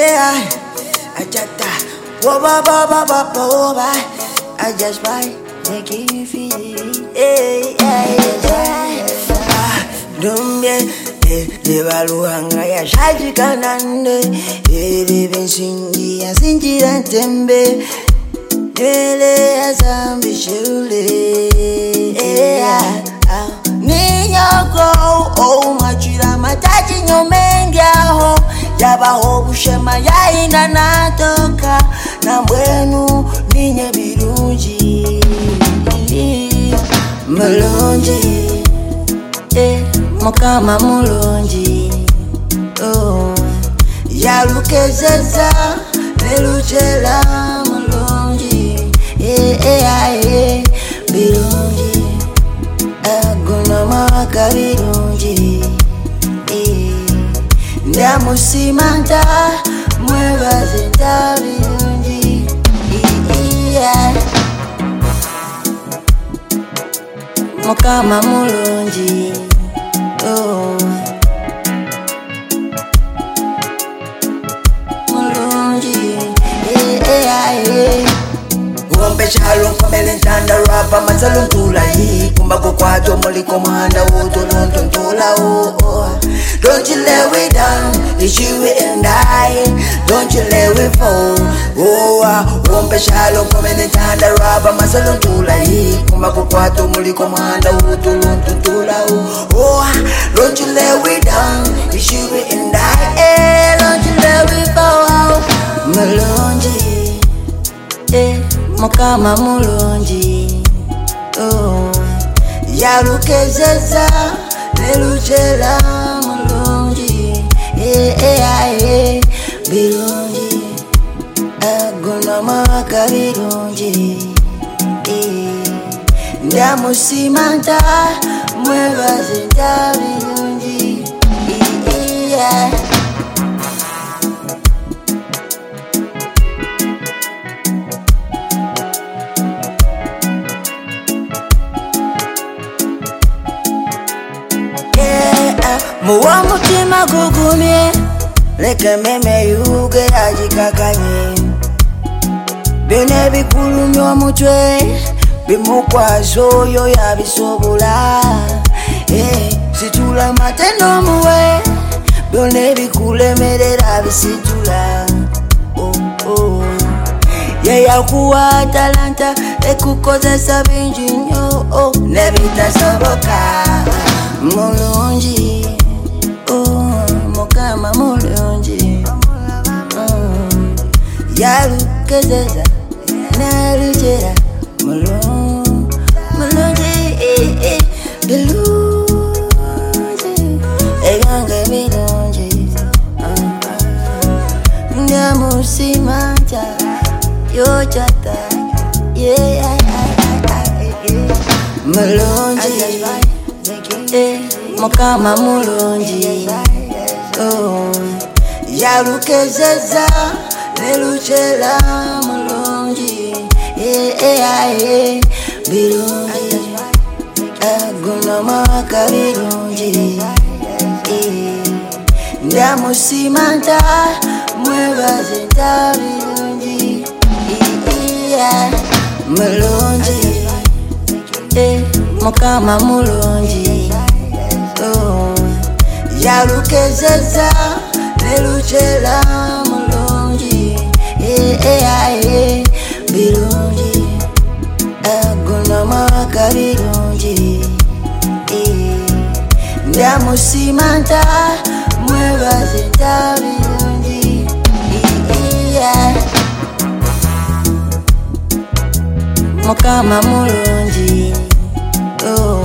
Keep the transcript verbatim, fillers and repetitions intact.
yeah. I just die. Whoa, whoa, whoa, whoa, whoa, whoa, whoa. I just buy, make you feel it. Hey, hey, hey. Ah, dumbe, eh, de baluhanga ya shaji kanande. Eh, de bensingi ya sinjira tembe. Ele ya zambi shule. Eh, ah, ninyoko, oh, machira mataji nyomengi aho. Yabaho bushema ya ina natoka. Na mwenu ninye birunji mulungi, eh, mukama mulungi, oh, yalukezeza neluchela mulungi, eh, eh, eh, birungi, aguna maka birungi, eh, ndamusimanta mwebaze ntabirungi, eh, yeah. Mukama mulungi, oh, mulungi, eh, eh, eh. Uombe chalo nkomele ntanda rapa mazalo ntula hii kumbago kwato muliko muhanda woto lonto ntula oh, oh. Don't you let me down, it's you and I. Don't you let me fall, oh, ah. Uombe chalo nkomele ntanda rapa mazalo ntula hii kumbago kwato muliko muhanda woto lonto ntula oh, oh. Don't you let me down, it's you and I. Don't you let me fall, mulungi, eh, mukama mulungi, oh, yalukezeza neluchela mulungi, eh, eh, eh, birungi, aguna maka birungi, eh, ndamusimanta mwebaze ntabirungi, eh, yeah. Muwa mutima gugumye, leke meme yuge ajikakanye. Bine bikulumyo mutwe, bimukwazo yo yabisobula. Eh, situla matendo muwe, bine bikulemerera bisitula. Oh, oh. Yeya kuwa talanta, ekukozesa bingi nnyo, oh, nebitasoboka. Mulungi, oh, mukama mulungi, mm, yalukezeza neluchela mulungi, mulungi, eh, eh, birungi, eyange birungi, uh, ndamusimanta yochata, yeah, yeah, yeah, yeah. Mulungi, eh, mukama mulungi, oh, yalukezeza neluchela mulungi, eh, eh, eh, birungi, aguna maka birungi, eh, ndamusimanta mwebaze ntabirungi, eh, yeah. Mulungi, eh, mukama mulungi, oh, yalukezeza neluchela mulungi, eh, eh, eh, birungi, aguna maka birungi, eh, ndamusimanta mwebaze ntabirungi, eh, yeah. Mukama mulungi, oh.